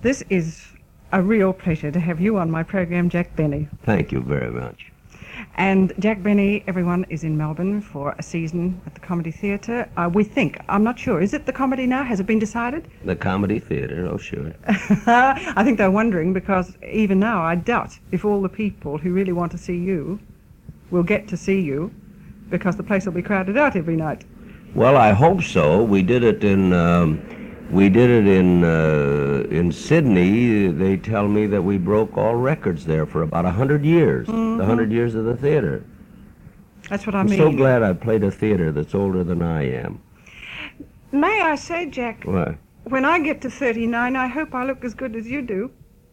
This is a real pleasure to have you on my program, Jack Benny. Thank you very much. And Jack Benny, everyone, is in Melbourne for a season at the Comedy Theatre. We think, I'm not sure, is it the Comedy now? Has it been decided? The Comedy Theatre, oh sure. I think they're wondering because even now I doubt if all the people who really want to see you will get to see you because the place will be crowded out every night. Well, I hope so. We did it in Sydney. They tell me that we broke all records there for about 100 years. Mm-hmm. The 100 years of the theater. That's what I I'm mean. so glad I played a theater that's older than I am. May I say, Jack, What? when I get to 39, I hope I look as good as you do.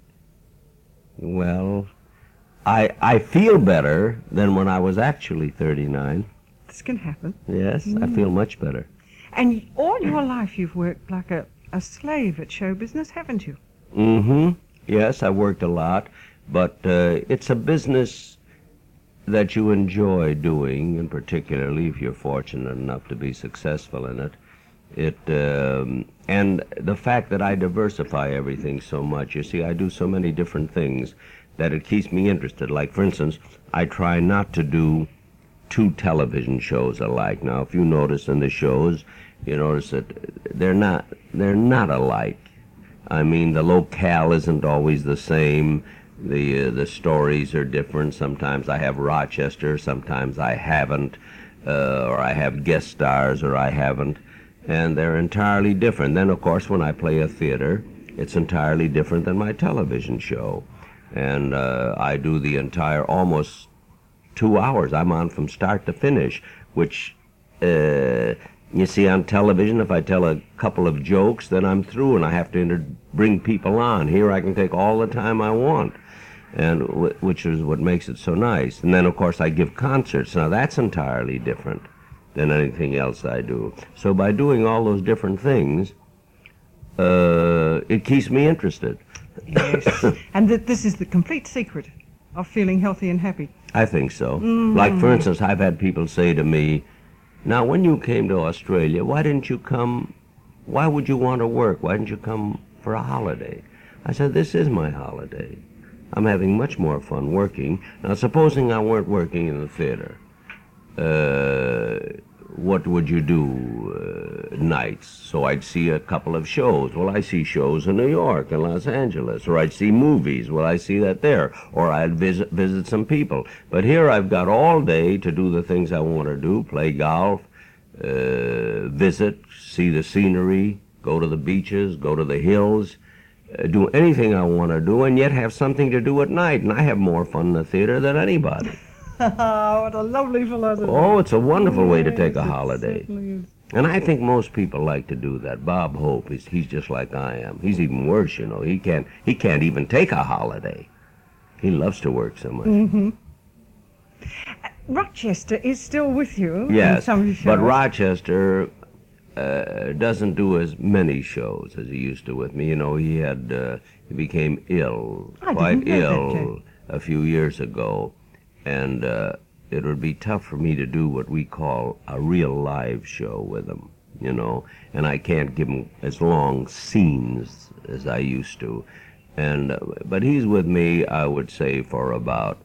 Well, I feel better than when I was actually 39. This can happen. Yes, I feel much better. And all your life you've worked like a slave at show business, haven't you? Mm-hmm. Yes, I worked a lot, but it's a business that you enjoy doing, and particularly if you're fortunate enough to be successful in it. And the fact that I diversify everything so much, you see, I do so many different things that it keeps me interested. Like, for instance, I try not to do 2 television shows alike. Now, if you notice in the shows, you notice that they're not alike. I mean, the locale isn't always the same. The stories are different. Sometimes I have Rochester, sometimes I haven't, or I have guest stars, or I haven't, and they're entirely different. Then, of course, when I play a theater, it's entirely different than my television show. And I do the entire, almost 2 hours. I'm on from start to finish, which, you see, on television, if I tell a couple of jokes, then I'm through and I have to bring people on. Here I can take all the time I want, and which is what makes it so nice. And then, of course, I give concerts. Now, that's entirely different than anything else I do. So by doing all those different things, it keeps me interested. Yes. And this is the complete secret of feeling healthy and happy. I think so. Like, for instance, I've had people say to me, now, when you came to Australia, why didn't you come, why would you want to work? Why didn't you come for a holiday? I said, this is my holiday. I'm having much more fun working. Now, supposing I weren't working in the theater, what would you do nights? So I'd see a couple of shows. Well, I see shows in New York and Los Angeles. Or I'd see movies. Well, I see that there. Or I'd visit some people. But here I've got all day to do the things I want to do, play golf, visit, see the scenery, go to the beaches, go to the hills, do anything I want to do, and yet have something to do at night. And I have more fun in the theater than anybody. What a lovely philosophy. Oh, it's a wonderful way to take a Yes, it holiday. certainly is. And I think most people like to do that. Bob Hope, he's just like I am. He's even worse, you know. He can't even take a holiday. He loves to work so much. Mm-hmm. Rochester is still with you. in Yes, some of your but shows. Rochester doesn't do as many shows as he used to with me. You know, he became ill, I quite didn't know that, ill, a few years ago. And it would be tough for me to do what we call a real live show with him, you know, and I can't give him as long scenes as I used to. And but he's with me, I would say, for about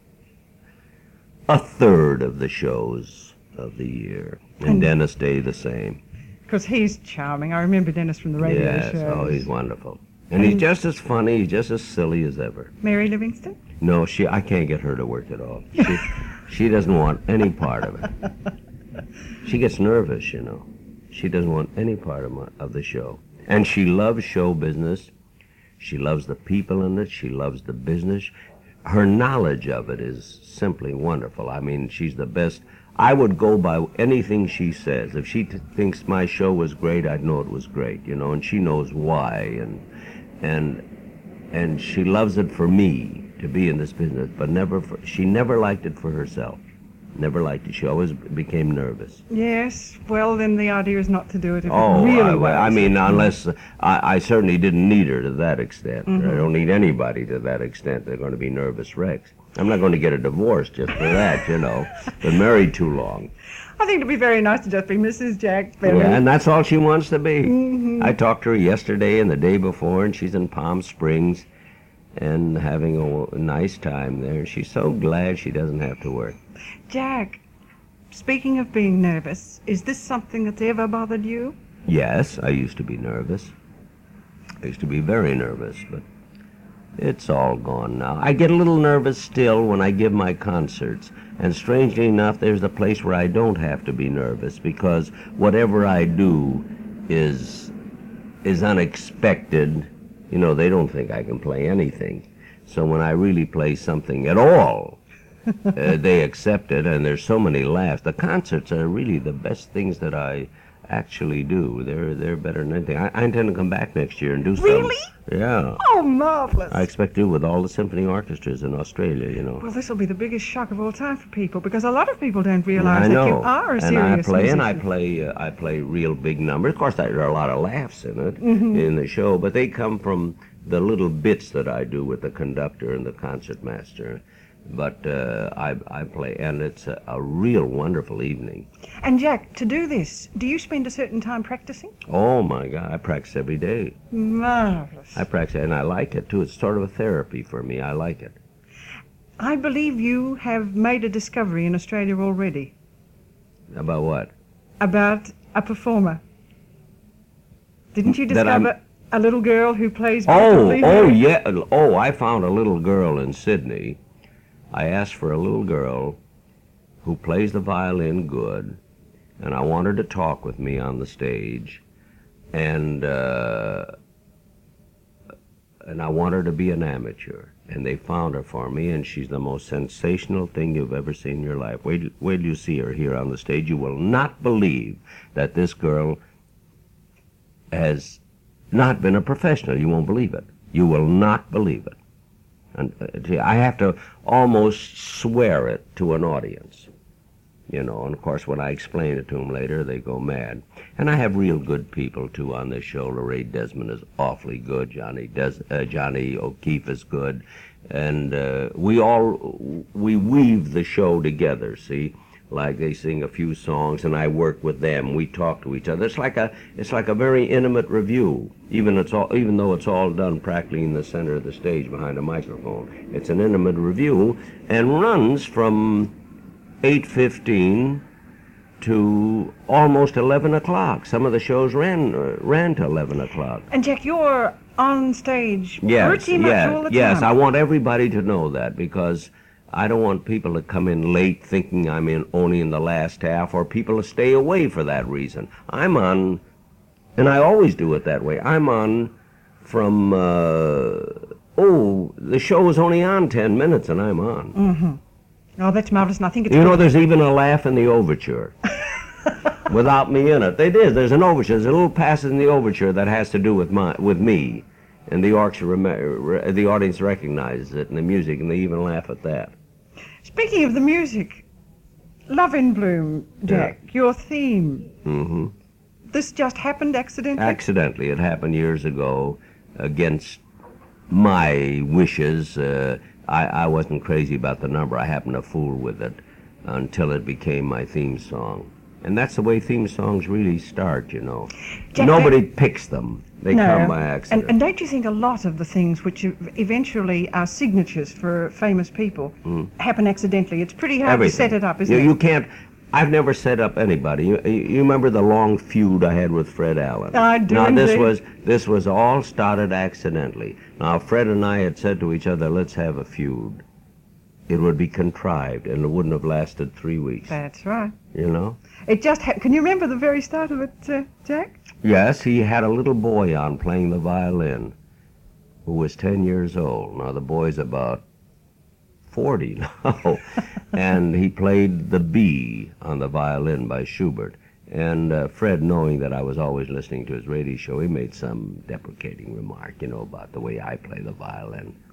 a third of the shows of the year. And Dennis Day the same. Because he's charming. I remember Dennis from the radio Yes, shows. oh, he's wonderful. And he's just as funny, he's just as silly as ever. Mary Livingston? No, I can't get her to work at all. She doesn't want any part of it. She gets nervous, you know. She doesn't want any part of the show. And she loves show business. She loves the people in it. She loves the business. Her knowledge of it is simply wonderful. I mean, she's the best. I would go by anything she says. If she thinks my show was great, I'd know it was great, you know, and she knows why. And she loves it for me to be in this business, but she never liked it for herself. Never liked it. She always became nervous. Yes. Well, then the idea is not to do it if Oh, it really I worries mean, you. unless I certainly didn't need her to that extent. Mm-hmm. I don't need anybody to that extent. They're going to be nervous wrecks. I'm not going to get a divorce just for that, you know. Been married too long. I think it'd be very nice to just be Mrs. Jack Berry. Yeah, and that's all she wants to be. Mm-hmm. I talked to her yesterday and the day before, and she's in Palm Springs and having a nice time there. She's so glad she doesn't have to work. Jack, speaking of being nervous, is this something that's ever bothered you? Yes, I used to be nervous. I used to be very nervous, but it's all gone now. I get a little nervous still when I give my concerts. And strangely enough, there's a place where I don't have to be nervous because whatever I do is unexpected. You know, they don't think I can play anything. So when I really play something at all, they accept it, and there's so many laughs. The concerts are really the best things that I actually do. They're better than anything. I intend to come back next year and do some. Really? Yeah. Oh, marvelous. I expect to with all the symphony orchestras in Australia, you know. Well, this will be the biggest shock of all time for people because a lot of people don't I realize that know. you are a and serious musician. I play real big numbers. Of course, there are a lot of laughs in it Mm-hmm. in the show, but they come from the little bits that I do with the conductor and the concertmaster. But I play, and it's a real wonderful evening. And Jack, to do this, do you spend a certain time practicing? Oh my God, I practice every day. Marvelous. I practice, and I like it too. It's sort of a therapy for me. I like it. I believe you have made a discovery in Australia already About what? about a performer. Didn't you That I'm- discover a little girl who plays Oh, beautifully? oh yeah. Oh, I found a little girl in Sydney. I asked for a little girl who plays the violin good, and I want her to talk with me on the stage, and I want her to be an amateur. And they found her for me, and she's the most sensational thing you've ever seen in your life. Wait till you see her here on the stage. You will not believe that this girl has not been a professional. You won't believe it. You will not believe it. And I have to almost swear it to an audience, you know. And of course, when I explain it to them later, they go mad. And I have real good people too on this show. Lorraine Desmond is awfully good. Johnny O'Keefe is good, and we weave the show together. See. Like they sing a few songs, and I work with them. We talk to each other. It's like a very intimate review, even though it's all done practically in the center of the stage behind a microphone. It's an intimate review and runs from 8:15 to almost 11 o'clock. Some of the shows ran to 11 o'clock. And Jack, you're on stage Yes, pretty much all the time. yes. I want everybody to know that because I don't want people to come in late thinking I'm only in the last half, or people to stay away for that reason. I'm on, and I always do it that way. I'm on from, the show is only on 10 minutes, and I'm on. Mm-hmm. Oh, that's marvelous, and I think it's You know, good. there's even a laugh in the overture. Without me in it. There's an overture. There's a little passage in the overture that has to do with me. And the audience recognizes it in the music, and they even laugh at that. Speaking of the music, Love in Bloom, Jack, your theme, Mm-hmm. this just happened accidentally? Accidentally. It happened years ago against my wishes. I wasn't crazy about the number. I happened to fool with it until it became my theme song. And that's the way theme songs really start, you know. Jack, Nobody picks them. They come by accident. And don't you think a lot of the things which eventually are signatures for famous people happen accidentally? It's pretty hard to set it up, isn't it? You can't. I've never set up anybody. You remember the long feud I had with Fred Allen? I do. Now indeed. this was all started accidentally. Now Fred and I had said to each other, let's have a feud. It would be contrived, and it wouldn't have lasted 3 weeks. That's right. You know? It just can you remember the very start of it, Jack? Yes, he had a little boy on playing the violin who was 10 years old. Now the boy's about 40 now. And he played the B on the violin by Schubert. And Fred, knowing that I was always listening to his radio show, he made some deprecating remark, you know, about the way I play the violin.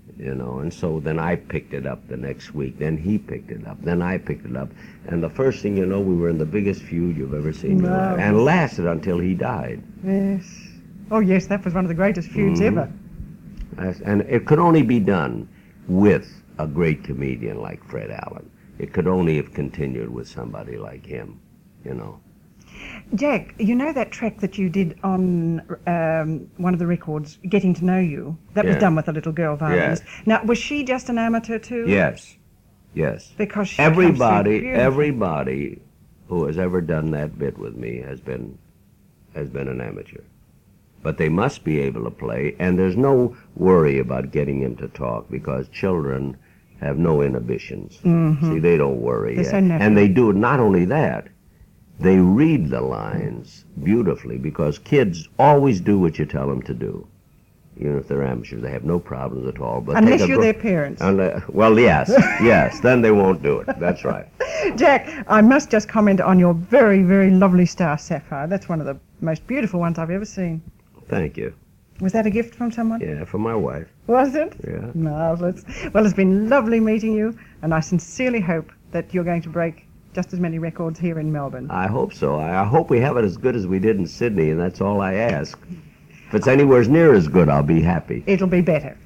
you know, and so then I picked it up the next week. Then he picked it up. Then I picked it up. And the first thing you know, we were in the biggest feud you've ever seen in your life. And lasted until he died. Yes. Oh, yes, that was one of the greatest feuds ever. And it could only be done with a great comedian like Fred Allen. It could only have continued with somebody like him, you know. Jack, you know that track that you did on one of the records, Getting to Know You? That was done with a little girl violinist. Yes. Now, was she just an amateur too? Yes, yes. Because she everybody who has ever done that bit with me has been an amateur. But they must be able to play, and there's no worry about getting him to talk because children have no inhibitions. See, they don't worry. They're so natural. And they do not only that, they read the lines beautifully because kids always do what you tell them to do. Even if they're amateurs, they have no problems at all. But unless you're their parents. Well, yes, yes, then they won't do it. That's right. Jack, I must just comment on your very, very lovely star sapphire. That's one of the most beautiful ones I've ever seen. Thank you. Was that a gift from someone? Yeah, from my wife. Was it? Yeah. Marvelous. Well, it's been lovely meeting you, and I sincerely hope that you're going to break just as many records here in Melbourne. I hope so. I hope we have it as good as we did in Sydney, and that's all I ask. If it's anywhere near as good, I'll be happy. It'll be better.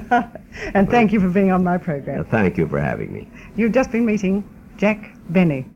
And thank you for being on my program. Thank you for having me. You've just been meeting Jack Benny.